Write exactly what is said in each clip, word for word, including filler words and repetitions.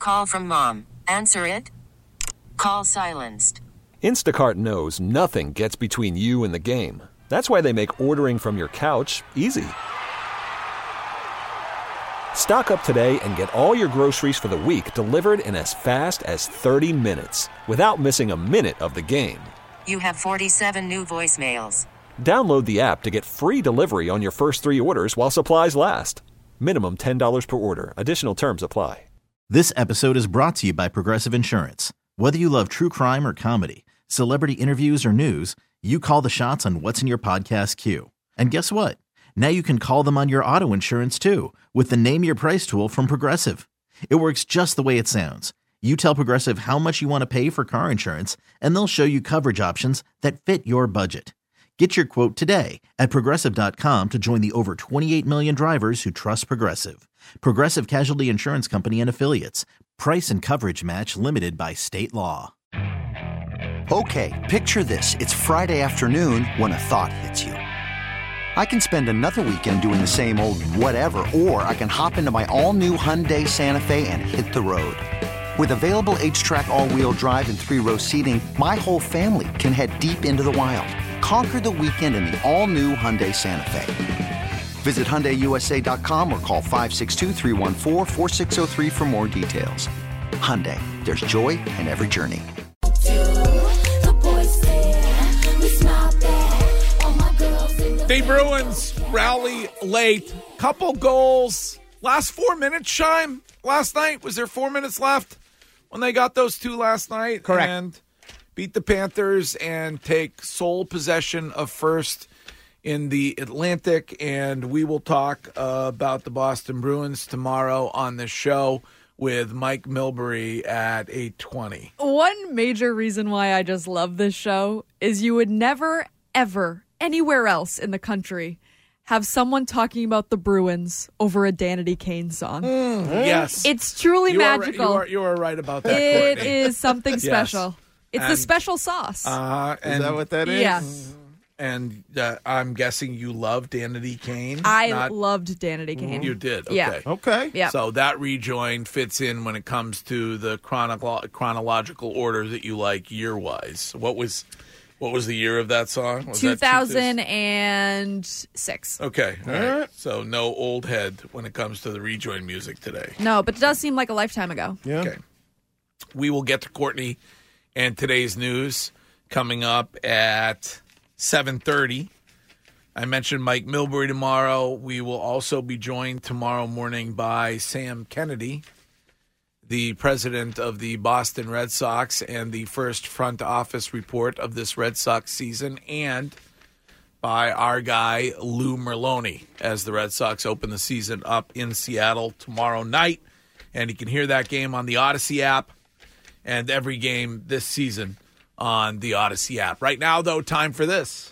Call from mom. Answer it. Call silenced. Instacart knows nothing gets between you and the game. That's why they make ordering from your couch easy. Stock up today and get all your groceries for the week delivered in as fast as thirty minutes without missing a minute of the game. You have forty-seven new voicemails. Download the app to get free delivery on your first three orders while supplies last. Minimum ten dollars per order. Additional terms apply. This episode is brought to you by Progressive Insurance. Whether you love true crime or comedy, celebrity interviews or news, you call the shots on what's in your podcast queue. And guess what? Now you can call them on your auto insurance too with the Name Your Price tool from Progressive. It works just the way it sounds. You tell Progressive how much you want to pay for car insurance, and they'll show you coverage options that fit your budget. Get your quote today at Progressive dot com to join the over twenty-eight million drivers who trust Progressive. Progressive Casualty Insurance Company and Affiliates. Price and coverage match limited by state law. Okay, picture this. It's Friday afternoon when a thought hits you. I can spend another weekend doing the same old whatever, or I can hop into my all-new Hyundai Santa Fe and hit the road. With available H-Track all-wheel drive and three-row seating, my whole family can head deep into the wild. Conquer the weekend in the all-new Hyundai Santa Fe. Visit Hyundai U S A dot com or call five six two, three one four, four six zero three for more details. Hyundai, there's joy in every journey. The Bruins rally late. Couple goals. Last four minutes, Shime. Last night, was there four minutes left when they got those two last night? Correct. And beat the Panthers and take sole possession of first in the Atlantic. And we will talk uh, about the Boston Bruins tomorrow on the show with Mike Milbury at eight twenty. One major reason why I just love this show is you would never, ever, anywhere else in the country have someone talking about the Bruins over a Danity Kane song. Mm, yes. It's truly you magical. Are, you, are, you are right about that, It Courtney. is something special. Yes. It's and, the special sauce. Uh, and, is that what that is? Yes. And uh, I'm guessing you love Danity Kane. I Not, loved Danity Kane. You did? Okay. Yeah. Okay. Yeah. So that rejoin fits in when it comes to the chronolo- chronological order that you like year-wise. What was what was the year of that song? Was two thousand That six. okay. All right. So no old head when it comes to the rejoin music today. No, but it does seem like a lifetime ago. Yeah. Okay. We will get to Courtney and today's news coming up at seven thirty. I mentioned Mike Milbury tomorrow. We will also be joined tomorrow morning by Sam Kennedy, the president of the Boston Red Sox and the first front office report of this Red Sox season, and by our guy Lou Merloni as the Red Sox open the season up in Seattle tomorrow night. And you can hear that game on the Odyssey app and every game this season on the Odyssey app. Right now, though, time for this.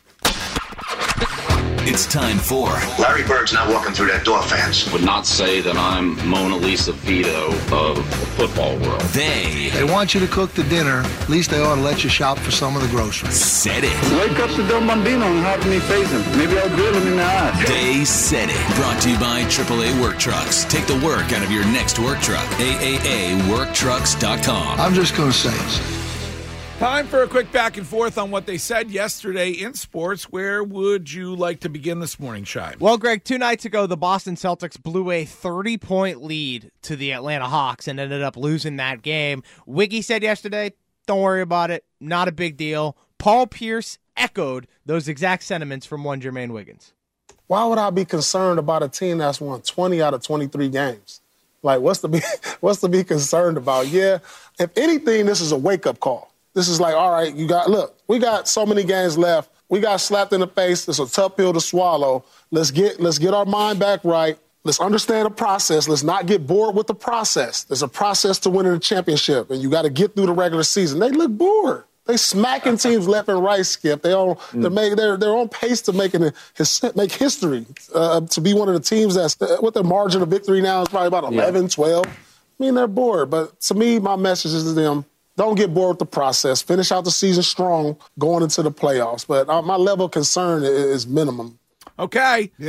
It's time for Larry Bird's not walking through that door, fans. Would not say that I'm Mona Lisa Vito of the football world. They They want you to cook the dinner. At least they ought to let you shop for some of the groceries. said it. Wake up the Del Bambino and have me face him. Maybe I'll drill him in the eye. They said it. Brought to you by triple A Work Trucks. Take the work out of your next work truck. A A A work trucks dot com. I'm just going to say it. Time for a quick back and forth on what they said yesterday in sports. Where would you like to begin this morning, Shine? Well, Greg, two nights ago, the Boston Celtics blew a thirty-point lead to the Atlanta Hawks and ended up losing that game. Wiggy said yesterday, don't worry about it. Not a big deal. Paul Pierce echoed those exact sentiments from one Jermaine Wiggins. Why would I be concerned about a team that's won twenty out of twenty-three games? Like, what's to be, what's to be concerned about? Yeah, if anything, this is a wake-up call. This is like, all right, you got, look, we got so many games left. We got slapped in the face. It's a tough pill to swallow. Let's get let's get our mind back right. Let's understand the process. Let's not get bored with the process. There's a process to winning a championship, and you got to get through the regular season. They look bored. They smacking teams left and right, Skip. They on, mm. they're, make, they're, they're on pace to making a, his, make history, uh, to be one of the teams that's, uh, what their margin of victory now is probably about eleven, yeah. twelve. I mean, they're bored. But to me, my message is to them, don't get bored with the process. Finish out the season strong going into the playoffs. But uh, my level of concern is, is minimum. Okay. Yep.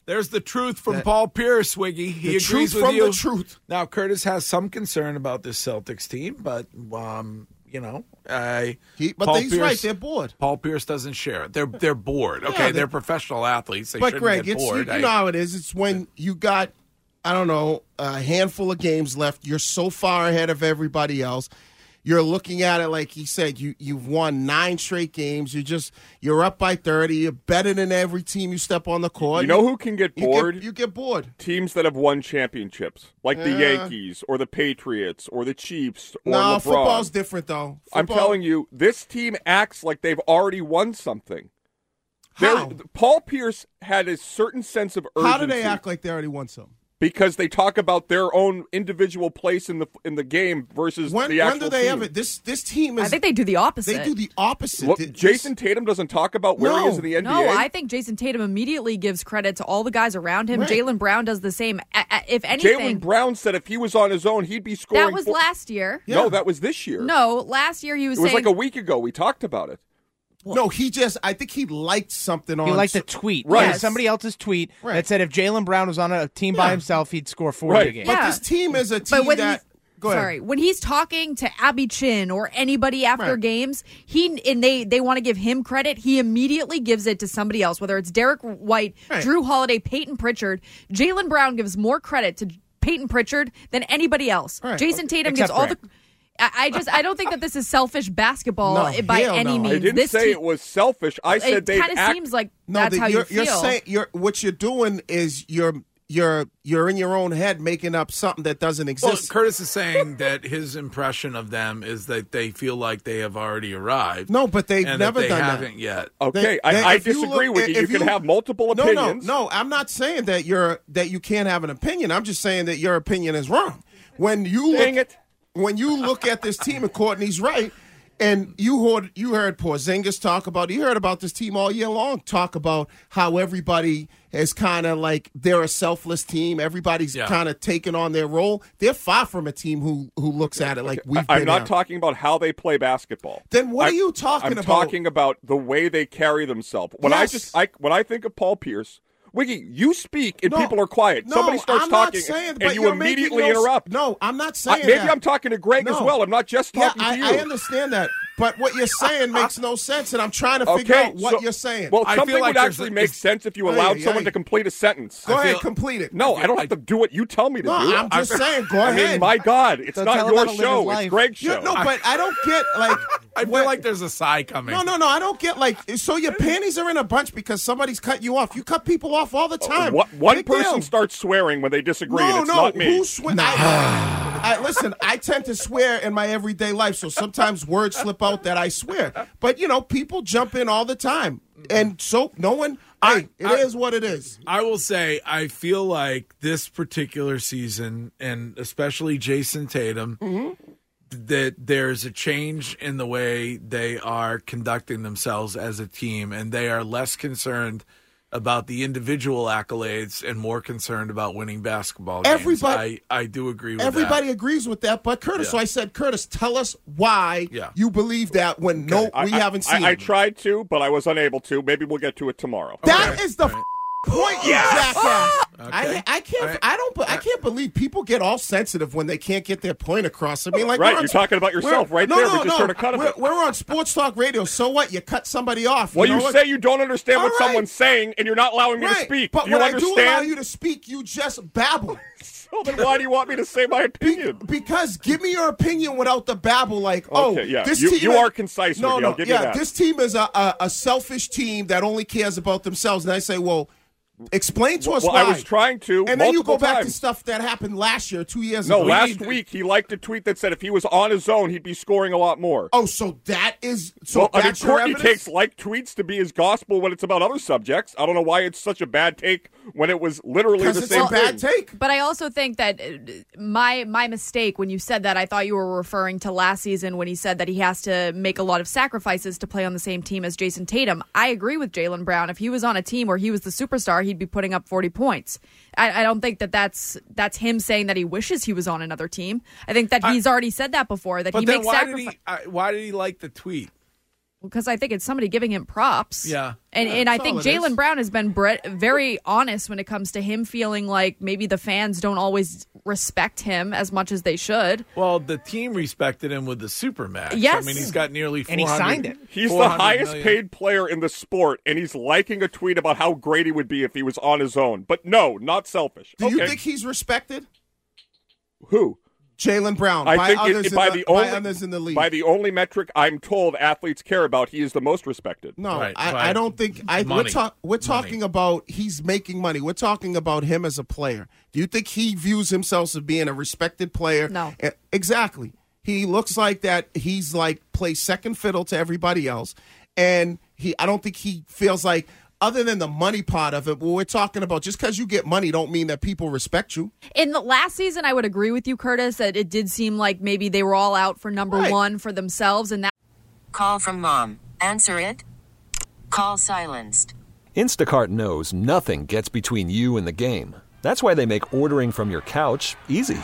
There's the truth from That- Paul Pierce, Wiggy. He The agrees truth with from you. the truth. Now, Curtis has some concern about this Celtics team, but um, you know, I. He, but Paul he's Pierce, right. They're bored. Paul Pierce doesn't share it. They're they're bored. Yeah, Okay, they- they're professional athletes. They But shouldn't Greg, get it's you, bored. you I- know how it is. It's when you got, I don't know, a handful of games left. You're so far ahead of everybody else. You're looking at it like he said. You you've won nine straight games. You just you're up by thirty. You're better than every team you step on the court. You know who can get You bored? get, you get bored. Teams that have won championships, like the Yeah. Yankees or the Patriots or the Chiefs or No, LeBron. football's different though. I'm Football- telling you, this team acts like they've already won something. They're- How? Paul Pierce had a certain sense of urgency. How do they act like they already won some? Because they talk about their own individual place in the in the game versus When, the actual when do they team. ever? This this team is. I think they do the opposite. They do the opposite. Look, This- Jason Tatum doesn't talk about where he is in the N B A. No, I think Jason Tatum immediately gives credit to all the guys around him. Right. Jaylen Brown does the same. A- a- If anything, Jaylen Brown said if he was on his own, he'd be scoring. that was four- last year. No, that was this year. No, last year he was It was saying like a week ago. We talked about it. No, he just. I think he liked something on. He liked a tweet. Right. It was somebody else's tweet Right. that said if Jaylen Brown was on a team by Yeah. himself, he'd score forty Right. a game. But this team is a But team when that. he's- Go ahead. Sorry, when he's talking to Abby Chin or anybody after Right. games, he and they they want to give him credit. He immediately gives it to somebody else, whether it's Derek White, Right. Drew Holiday, Peyton Pritchard. Jaylen Brown gives more credit to Peyton Pritchard than anybody else. Right. Jason Tatum Except gives all Greg. the. I I just I don't think that this is selfish basketball No, by hell any no. means. I didn't this say team, it was selfish. I said it they kind of act. seems like No, that's the- how you're, you feel. you're saying you're what you're doing is you're you're you're in your own head making up something that doesn't Well, exist. Curtis is saying that his impression of them is that they feel like they have already arrived. No, but they've and never that they done that. haven't yet. Okay, They- I, they- I if you disagree look- with you. You if can you- have multiple no, opinions. No, no, I'm not saying that you're that you can't have an opinion. I'm just saying that your opinion is wrong. When you Dang look, it. when you look at this team, and Courtney's right, and you heard you heard Porzingis talk about. You heard about this team all year long. Talk about how everybody is kind of like they're a selfless team. Everybody's Yeah. kind of taking on their role. They're far from a team who who looks at it like we've I'm been not out. talking about how they play basketball. Then what I- are you talking I'm about? talking about the way they carry themselves. When I Yes. just I when I think of Paul Pierce, Wiggy, you speak and No, people are quiet. no, Somebody starts I'm not talking saying- and but you you're making immediately no s- interrupt. No, I'm not I- saying maybe that. I'm talking to Greg as No. well. I'm not just Yeah, talking I, to you. I understand that, but what you're saying makes no sense, and I'm trying to figure Okay, out what so- you're saying. Well, I something feel like would there's actually a- make it's- sense if you Ay, allowed ay, someone ay. to complete a sentence. Go I ahead, feel- complete it. No, I don't have to do what you tell me to No, do. I'm just saying, go I ahead. mean, my God, it's Don't not tell him your how to live his show. It's life. Greg's Yeah, show. no, but I don't get like. I feel what- like there's a sigh coming. No, no, no. I don't get like. So your panties are in a bunch because somebody's cut you off. You cut people off all the time. What, one Big person deal. starts swearing when they disagree, No, and it's no. not me. Who swear? I, I, listen, I tend to swear in my everyday life, so sometimes words slip out that I swear. But you know, people jump in all the time, and so no one. Hey, it is I- what it is. I will say, I feel like this particular season, and especially Jason Tatum, Mm-hmm. that there's a change in the way they are conducting themselves as a team, and they are less concerned about the individual accolades and more concerned about winning basketball games. Everybody- I, I do agree with Everybody that. agrees with that, but Curtis. Yeah. So I said, Curtis, tell us why Yeah. you believe that when no, I- we I- haven't seen I, I it. tried to, but I was unable to. Maybe we'll get to it tomorrow. That is the f- point, you jackass. Okay. I, I can't. All right. I don't. I can't believe people get all sensitive when they can't get their point across. I mean, like Right, we're on- you're talking about yourself we're- right no, there. No, We just no. heard a cut of we're, it. We're on Sports Talk Radio. So what? You cut somebody off. Well, you, you know what? say you don't understand what All right. someone's saying, and you're not allowing me right. to speak. But do you when I do allow understand? you to speak, you just babble. So then why do you want me to say my opinion? Because give me your opinion without the babble. Like, oh, Okay, yeah. this You- team you is- are concise, No, Ricky, no, I'll give you yeah. that. This team is a, a a selfish team that only cares about themselves. And I say, well, explain to us well, why. I was trying to. And then you go multiple back to times. stuff that happened last year, two years No, ago. last week he liked a tweet that said if he was on his own, he'd be scoring a lot more. Oh, so that is so well, I mean, that's your Courtney evidence? takes like tweets to be his gospel when it's about other subjects. I don't know why it's such a bad take when it was literally the because it's same a bad thing. take. But I also think that uh, my my mistake when you said that, I thought you were referring to last season when he said that he has to make a lot of sacrifices to play on the same team as Jason Tatum. I agree with Jaylen Brown. If he was on a team where he was the superstar, he'd be putting up forty points. I, I don't think that that's that's him saying that he wishes he was on another team. I think that he's already said that before, that But he then makes why sacrifices. did he? I, why did he like the tweet? because I think it's somebody giving him props. Yeah. And, Yeah, and I that's think all it is. Jaylen Brown has been bre- very honest when it comes to him feeling like maybe the fans don't always respect him as much as they should. Well, the team respected him with the Supermax. Yes. I mean, he's got nearly four hundred. And he signed it. He's the four hundred highest million. paid player in the sport, and he's liking a tweet about how great he would be if he was on his own. But no, not selfish. Do you Okay. think he's respected? Who? Jaylen Brown I by think others it, in by the, the only by others in the league. by the only metric I'm told athletes care about, he is the most respected. No, Right, I, right. I don't think. I, we're Money. talk, we're talking about he's making money. We're talking about him as a player. Do you think he views himself as being a respected player? No. Eh, Exactly. He looks like that. He's like plays second fiddle to everybody else, and he. I don't think he feels like. Other than the money part of it, what we're talking about, just because you get money don't mean that people respect you. In the last season, I would agree with you, Curtis, that it did seem like maybe they were all out for number Right. one for themselves, and that. Call from mom. Answer it. Call silenced. Instacart knows nothing gets between you and the game. That's why they make ordering from your couch easy.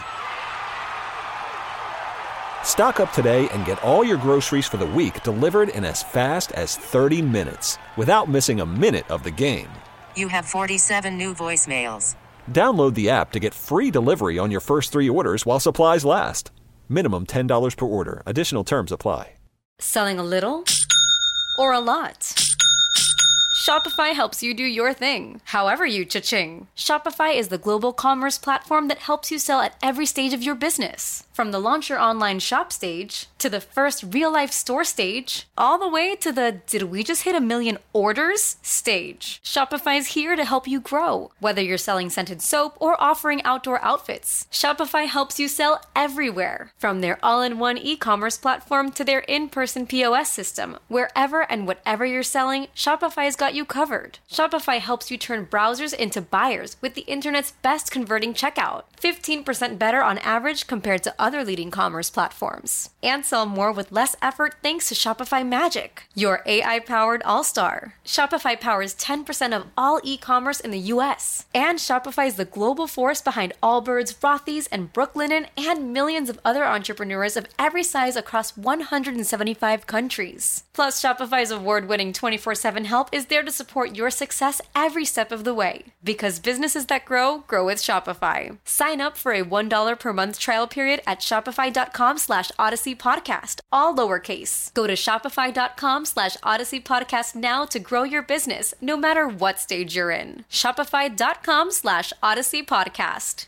Stock up today and get all your groceries for the week delivered in as fast as thirty minutes without missing a minute of the game. You have forty-seven new voicemails. Download the app to get free delivery on your first three orders while supplies last. Minimum ten dollars per order. Additional terms apply. Selling a little or a lot? Shopify helps you do your thing, however you cha-ching. Shopify is the global commerce platform that helps you sell at every stage of your business. From the launch your online shop stage, to the first real-life store stage, all the way to the did we just hit a million orders stage. Shopify's here to help you grow. Whether you're selling scented soap or offering outdoor outfits, Shopify helps you sell everywhere. From their all-in-one e-commerce platform to their in-person P O S system, wherever and whatever you're selling, Shopify's got you covered. Shopify helps you turn browsers into buyers with the internet's best converting checkout. fifteen percent better on average compared to other leading commerce platforms. And sell more with less effort thanks to Shopify Magic, your A I-powered all-star. Shopify powers ten percent of all e-commerce in the U S. And Shopify is the global force behind Allbirds, Rothy's, and Brooklinen, and millions of other entrepreneurs of every size across one hundred seventy-five countries. Plus, Shopify's award-winning twenty-four seven help is there to support your success every step of the way. Because businesses that grow, grow with Shopify. Sign up for a one dollar per month trial period at shopify.com slash Odyssey Podcast, all lowercase. Go to shopify.com slash Odyssey Podcast now to grow your business, no matter what stage you're in. Shopify.com slash Odyssey Podcast.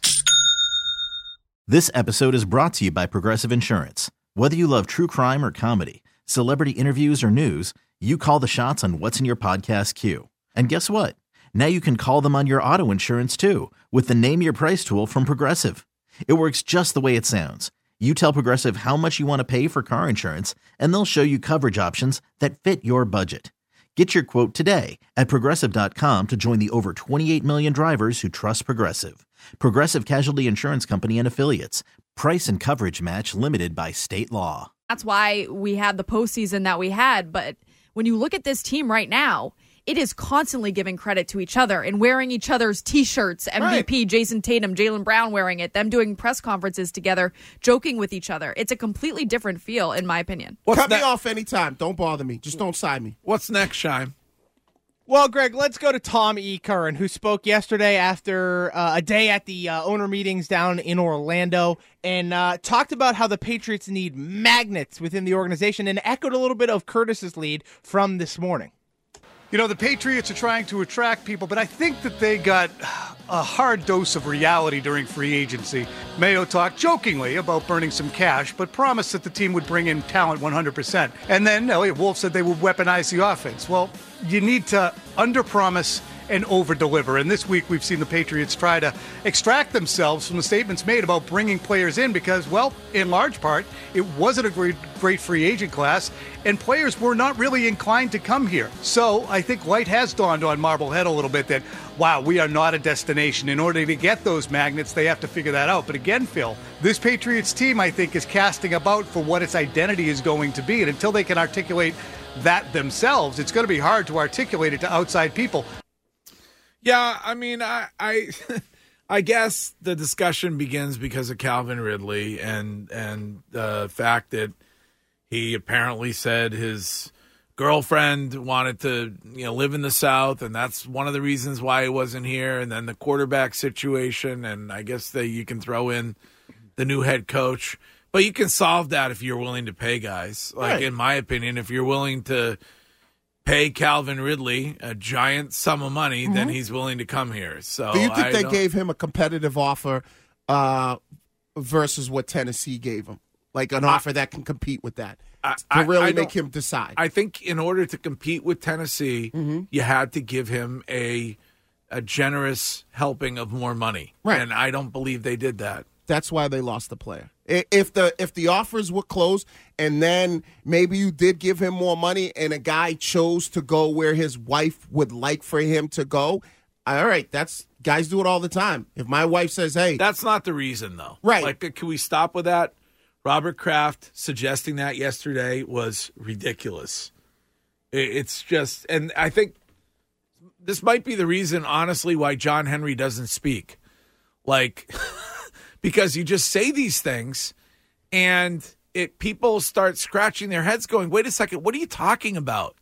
This episode is brought to you by Progressive Insurance. Whether you love true crime or comedy, celebrity interviews or news, you call the shots on what's in your podcast queue. And guess what? Now you can call them on your auto insurance too with the Name Your Price tool from Progressive. It works just the way it sounds. You tell Progressive how much you want to pay for car insurance, and they'll show you coverage options that fit your budget. Get your quote today at Progressive dot com to join the over twenty-eight million drivers who trust Progressive. Progressive Casualty Insurance Company and Affiliates. Price and coverage match limited by state law. That's why we had the postseason that we had. But when you look at this team right now, it is constantly giving credit to each other and wearing each other's T-shirts. M V P, right. Jason Tatum, Jaylen Brown wearing it, them doing press conferences together, joking with each other. It's a completely different feel, in my opinion. What's Cut ne- me off anytime. Don't bother me. Just don't sign me. What's next, Shime? Well, Greg, let's go to Tom E. Curran, who spoke yesterday after uh, a day at the uh, owner meetings down in Orlando and uh, talked about how the Patriots need magnets within the organization and echoed a little bit of Curtis's lead from this morning. You know, the Patriots are trying to attract people, but I think that they got a hard dose of reality during free agency. Mayo talked jokingly about burning some cash, but promised that the team would bring in talent one hundred percent. And then Elliot Wolf said they would weaponize the offense. Well, you need to underpromise and over-deliver. And this week we've seen the Patriots try to extract themselves from the statements made about bringing players in because, well, in large part, it wasn't a great, great free agent class, and players were not really inclined to come here. So I think light has dawned on Marblehead a little bit that, wow, we are not a destination. In order to get those magnets, they have to figure that out. But again, Phil, this Patriots team, I think, is casting about for what its identity is going to be. And until they can articulate that themselves, it's going to be hard to articulate it to outside people. Yeah, I mean, I, I, I guess the discussion begins because of Calvin Ridley and and the fact that he apparently said his girlfriend wanted to, you know, live in the South, and that's one of the reasons why he wasn't here. And then the quarterback situation, and I guess that you can throw in the new head coach. But you can solve that if you're willing to pay guys. Like, Right. in my opinion, if you're willing to pay Calvin Ridley a giant sum of money, then he's willing to come here. So Do you think I they don't- gave him a competitive offer uh, versus what Tennessee gave him? Like an offer that can compete with that I- to I- really I make don't- him decide. I think in order to compete with Tennessee, Mm-hmm. you had to give him a a generous helping of more money. Right. And I don't believe they did that. That's why they lost the player. I- If the if the offers were closed and then maybe you did give him more money and a guy chose to go where his wife would like for him to go, all right, that's guys do it all the time. If my wife says, "Hey," That's not the reason, though. Right. Like, uh, can we stop with that? Robert Kraft suggesting that yesterday was ridiculous. I- It's just, and I think this might be the reason, honestly, why John Henry doesn't speak. Like, because you just say these things and it people start scratching their heads going, wait a second, what are you talking about?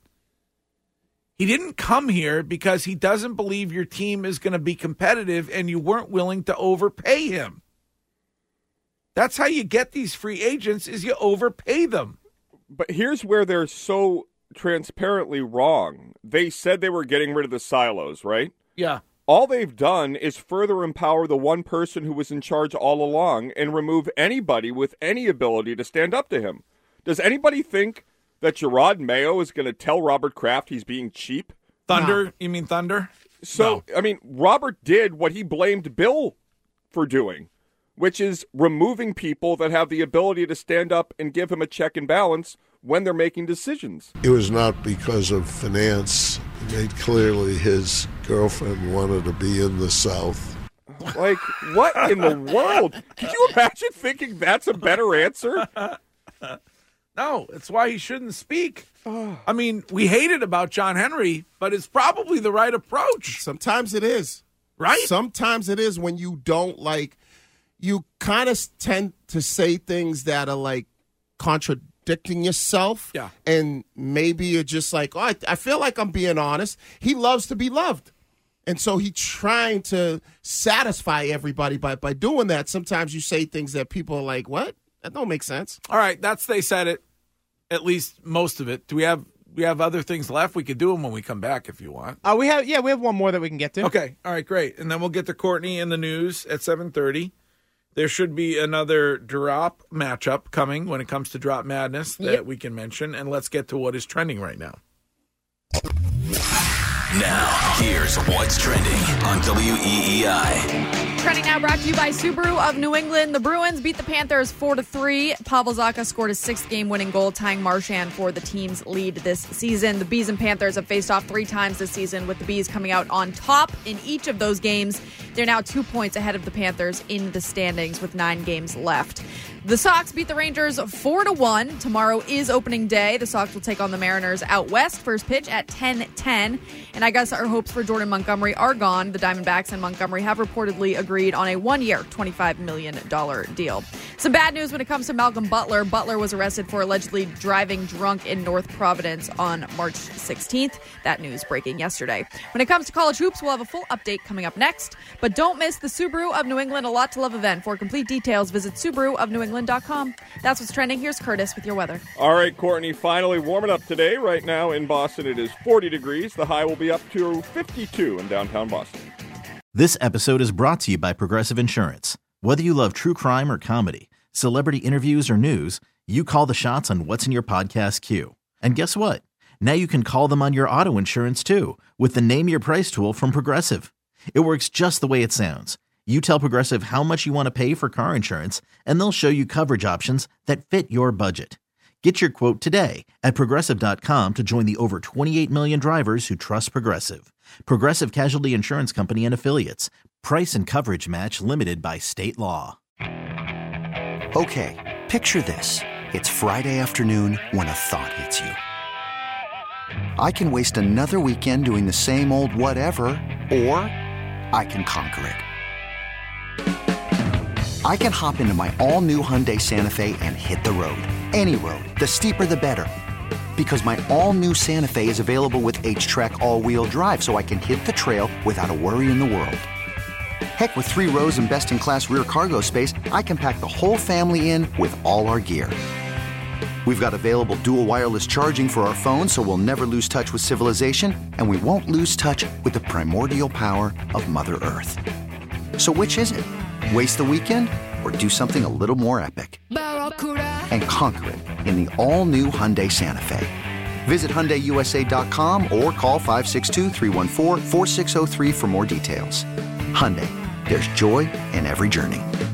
He didn't come here because he doesn't believe your team is going to be competitive and you weren't willing to overpay him. That's how you get these free agents, is you overpay them. But here's where they're so transparently wrong. They said they were getting rid of the silos, right? Yeah. All they've done is further empower the one person who was in charge all along and remove anybody with any ability to stand up to him. Does anybody think that Gerard Mayo is going to tell Robert Kraft he's being cheap? Thunder? No. You mean Thunder? So, I mean, Robert did what he blamed Bill for doing, which is removing people that have the ability to stand up and give him a check and balance when they're making decisions. It was not because of finance. It made clearly his girlfriend wanted to be in the South. Like, what in the world? Can you imagine thinking that's a better answer? No, it's why he shouldn't speak. I mean, we hate it about John Henry, but it's probably the right approach. Sometimes it is. Right? Sometimes it is when you don't like, you kind of tend to say things that are like contradicting yourself. Yeah. And maybe you're just like, oh, I, I feel like I'm being honest. He loves to be loved. And so he's trying to satisfy everybody by, by doing that. Sometimes you say things that people are like, what? That don't make sense. All right, that's they said it. At least most of it. Do we have we have other things left? We could do them when we come back if you want. Uh, we have yeah, we have one more that we can get to. Okay. All right, great. And then we'll get to Courtney in the news at seven thirty. There should be another drop matchup coming when it comes to Drop Madness that Yep. we can mention. And let's get to what is trending right now. Now, here's what's trending on W E E I. Trending now brought to you by Subaru of New England. The Bruins beat the Panthers four to three. Pavel Zacha scored a sixth game-winning goal, tying Marchand for the team's lead this season. The Bees and Panthers have faced off three times this season, with the Bees coming out on top in each of those games. They're now two points ahead of the Panthers in the standings with nine games left. The Sox beat the Rangers four to one. Tomorrow is opening day. The Sox will take on the Mariners out west. First pitch at ten ten. And I guess our hopes for Jordan Montgomery are gone. The Diamondbacks and Montgomery have reportedly agreed on a one-year, twenty-five million dollars deal. Some bad news when it comes to Malcolm Butler. Butler was arrested for allegedly driving drunk in North Providence on March sixteenth. That news breaking yesterday. When it comes to college hoops, we'll have a full update coming up next. But don't miss the Subaru of New England A Lot to Love event. For complete details, visit Subaru of New England dot com. That's what's trending. Here's Curtis with your weather. All right, Courtney, finally warming up today. Right now in Boston, it is forty degrees. The high will be up to fifty-two in downtown Boston. This episode is brought to you by Progressive Insurance. Whether you love true crime or comedy, celebrity interviews or news, you call the shots on what's in your podcast queue. And guess what? Now you can call them on your auto insurance too with the Name Your Price tool from Progressive. It works just the way it sounds. You tell Progressive how much you want to pay for car insurance, and they'll show you coverage options that fit your budget. Get your quote today at Progressive dot com to join the over twenty-eight million drivers who trust Progressive. Progressive Casualty Insurance Company and Affiliates. Price and coverage match limited by state law. Okay, picture this. It's Friday afternoon when a thought hits you. I can waste another weekend doing the same old whatever, or I can conquer it. I can hop into my all-new Hyundai Santa Fe and hit the road. Any road. The steeper, the better. Because my all-new Santa Fe is available with H-Track all-wheel drive, so I can hit the trail without a worry in the world. Heck, with three rows and best-in-class rear cargo space, I can pack the whole family in with all our gear. We've got available dual wireless charging for our phones, so we'll never lose touch with civilization, and we won't lose touch with the primordial power of Mother Earth. So which is it? Waste the weekend or do something a little more epic? And conquer it in the all-new Hyundai Santa Fe. Visit Hyundai U S A dot com or call five six two, three one four, four six zero three for more details. Hyundai, there's joy in every journey.